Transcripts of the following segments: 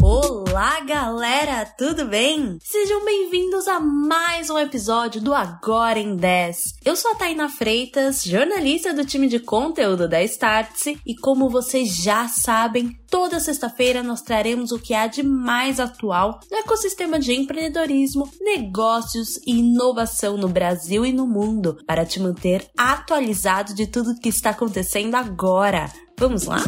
Olá, galera, tudo bem? Sejam bem-vindos a mais um episódio do Agora em 10. Eu sou a Tainá Freitas, jornalista do time de conteúdo da Startse, e como vocês já sabem, toda sexta-feira nós traremos o que há de mais atual no ecossistema de empreendedorismo, negócios e inovação no Brasil e no mundo, para te manter atualizado de tudo que está acontecendo agora. Vamos lá?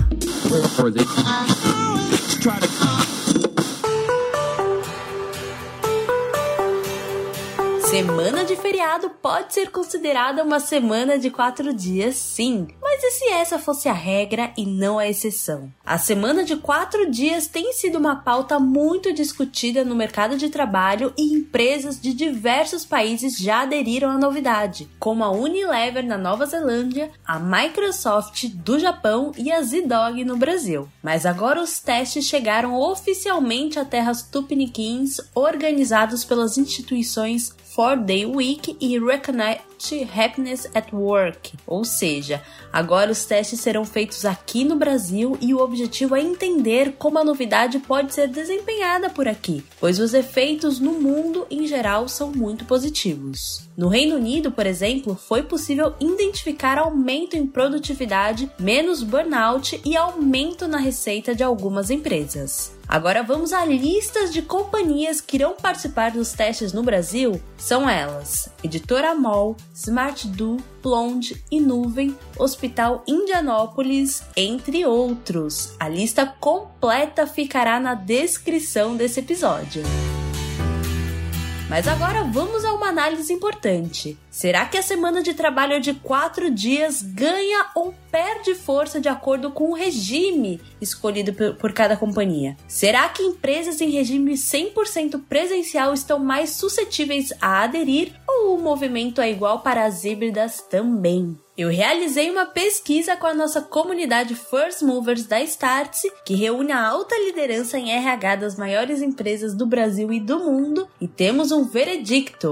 Semana de feriado pode ser considerada uma semana de 4 dias, sim. Mas e se essa fosse a regra e não a exceção? A semana de 4 dias tem sido uma pauta muito discutida no mercado de trabalho e empresas de diversos países já aderiram à novidade, como a Unilever na Nova Zelândia, a Microsoft do Japão e a Z-Dog no Brasil. Mas agora os testes chegaram oficialmente a terras tupiniquins, organizados pelas instituições 4-Day Week e Reconnect Happiness at Work, ou seja, agora os testes serão feitos aqui no Brasil e o objetivo é entender como a novidade pode ser desempenhada por aqui, pois os efeitos no mundo em geral são muito positivos. No Reino Unido, por exemplo, foi possível identificar aumento em produtividade, menos burnout e aumento na receita de algumas empresas. Agora vamos a listas de companhias que irão participar dos testes no Brasil. São elas: Editora Mol, SmartDo, Plonge e Nuvem, Hospital Indianópolis, entre outros. A lista completa ficará na descrição desse episódio. Mas agora vamos a uma análise importante. Será que a semana de trabalho de 4 dias ganha ou perde força de acordo com o regime escolhido por cada companhia? Será que empresas em regime 100% presencial estão mais suscetíveis a aderir ou o movimento é igual para as híbridas também? Eu realizei uma pesquisa com a nossa comunidade First Movers da Startse, que reúne a alta liderança em RH das maiores empresas do Brasil e do mundo, e temos um veredicto.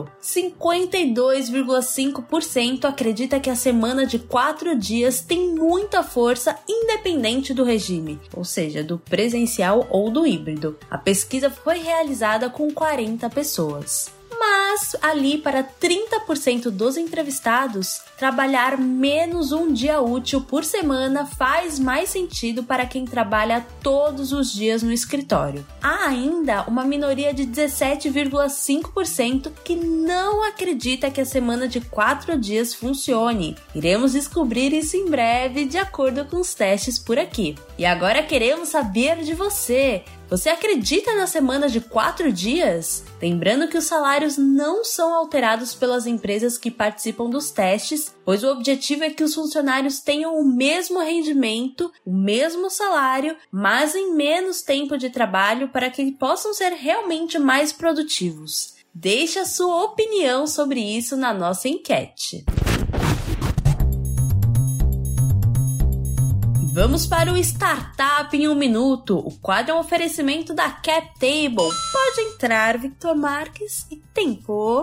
52,5% acredita que a semana de 4 dias tem muita força independente do regime, ou seja, do presencial ou do híbrido. A pesquisa foi realizada com 40 pessoas. Mas, ali para 30% dos entrevistados, trabalhar menos um dia útil por semana faz mais sentido para quem trabalha todos os dias no escritório. Há ainda uma minoria de 17,5% que não acredita que a semana de 4 dias funcione. Iremos descobrir isso em breve, de acordo com os testes por aqui. E agora queremos saber de você. Você acredita na semana de 4 dias? Lembrando que os salários não são alterados pelas empresas que participam dos testes, pois o objetivo é que os funcionários tenham o mesmo rendimento, o mesmo salário, mas em menos tempo de trabalho para que possam ser realmente mais produtivos. Deixe a sua opinião sobre isso na nossa enquete. Vamos para o Startup em 1 minuto. O quadro é um oferecimento da CapTable. Pode entrar, Victor Marques, e tempo.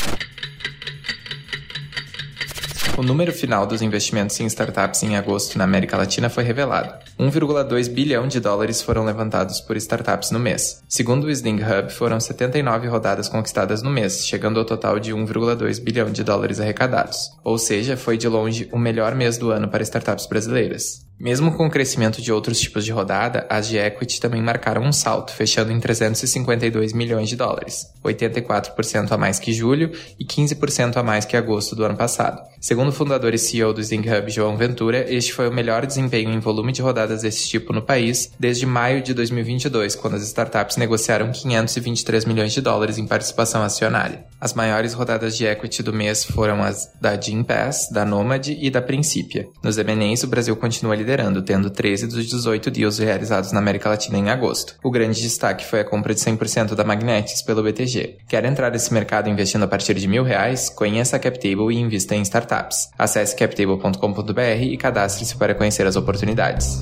O número final dos investimentos em startups em agosto na América Latina foi revelado. 1,2 bilhão de dólares foram levantados por startups no mês. Segundo o Sling Hub, foram 79 rodadas conquistadas no mês, chegando ao total de 1,2 bilhão de dólares arrecadados. Ou seja, foi de longe o melhor mês do ano para startups brasileiras. Mesmo com o crescimento de outros tipos de rodada, as de equity também marcaram um salto, fechando em 352 milhões de dólares, 84% a mais que julho e 15% a mais que agosto do ano passado. Segundo o fundador e CEO do Sling Hub, João Ventura, este foi o melhor desempenho em volume de rodadas desse tipo no país desde maio de 2022, quando as startups negociaram 523 milhões de dólares em participação acionária. As maiores rodadas de equity do mês foram as da Gympass, da Nomad e da Principia. Nos M&As, o Brasil continua liderando, tendo 13 dos 18 deals realizados na América Latina em agosto. O grande destaque foi a compra de 100% da Magnetis pelo BTG. Quer entrar nesse mercado investindo a partir de R$1.000? Conheça a CapTable e invista em startups. Acesse captable.com.br e cadastre-se para conhecer as oportunidades.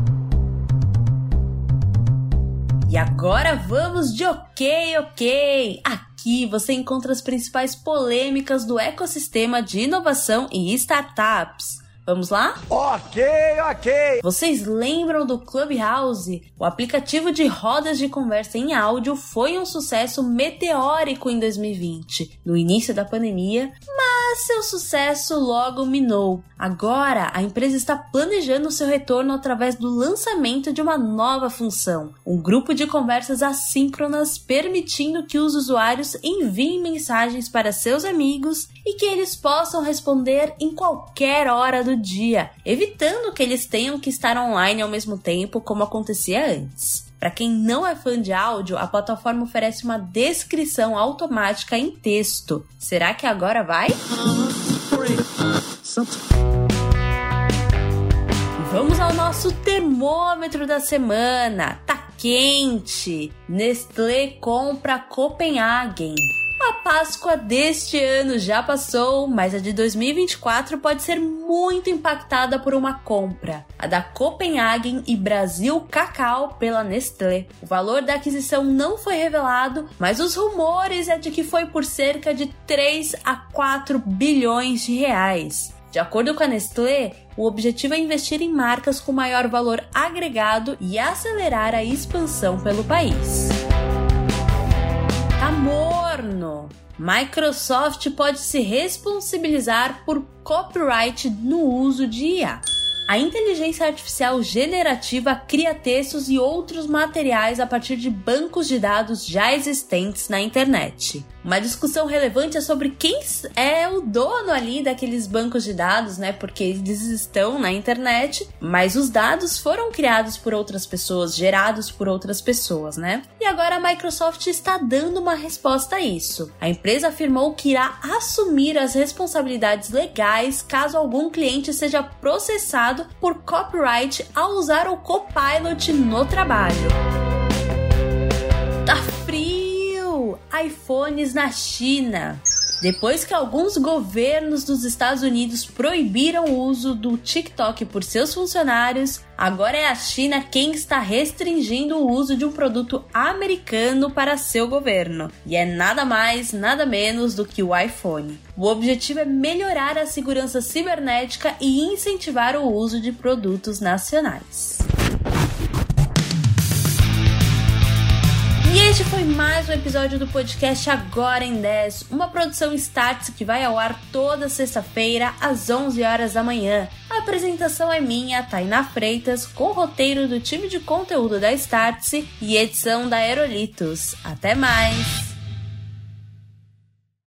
E agora vamos de ok! Aqui você encontra as principais polêmicas do ecossistema de inovação e startups. Vamos lá? Ok. Vocês lembram do Clubhouse? O aplicativo de rodas de conversa em áudio foi um sucesso meteórico em 2020, no início da pandemia, mas seu sucesso logo minou. Agora, a empresa está planejando seu retorno através do lançamento de uma nova função, um grupo de conversas assíncronas permitindo que os usuários enviem mensagens para seus amigos e que eles possam responder em qualquer hora do dia, evitando que eles tenham que estar online ao mesmo tempo, como acontecia antes. Para quem não é fã de áudio, a plataforma oferece uma descrição automática em texto. Será que agora vai? Vamos ao nosso termômetro da semana. Tá quente! Nestlé compra Copenhagen. A Páscoa deste ano já passou, mas a de 2024 pode ser muito impactada por uma compra, a da Copenhagen e Brasil Cacau pela Nestlé. O valor da aquisição não foi revelado, mas os rumores é de que foi por cerca de 3 a 4 bilhões de reais. De acordo com a Nestlé, o objetivo é investir em marcas com maior valor agregado e acelerar a expansão pelo país. Tá morno! Microsoft pode se responsabilizar por copyright no uso de IA. A inteligência artificial generativa cria textos e outros materiais a partir de bancos de dados já existentes na internet. Uma discussão relevante é sobre quem é o dono ali daqueles bancos de dados, né? Porque eles estão na internet, mas os dados foram criados por outras pessoas, gerados por outras pessoas, né? E agora a Microsoft está dando uma resposta a isso. A empresa afirmou que irá assumir as responsabilidades legais caso algum cliente seja processado por copyright ao usar o Copilot no trabalho. Tá frio! iPhones na China. Depois que alguns governos dos Estados Unidos proibiram o uso do TikTok por seus funcionários, agora é a China quem está restringindo o uso de um produto americano para seu governo. E é nada mais, nada menos do que o iPhone. O objetivo é melhorar a segurança cibernética e incentivar o uso de produtos nacionais. E este foi mais um episódio do podcast Agora em 10, uma produção Startse que vai ao ar toda sexta-feira às 11 horas da manhã. A apresentação é minha, Tainá Freitas, com roteiro do time de conteúdo da Startse e edição da Aerolitos. Até mais!